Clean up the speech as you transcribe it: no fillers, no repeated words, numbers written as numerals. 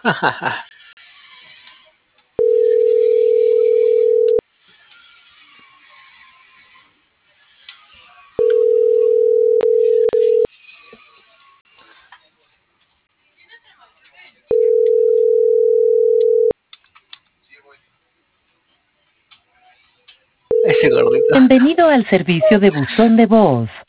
Ese gordito. Bienvenido al servicio de buzón de voz.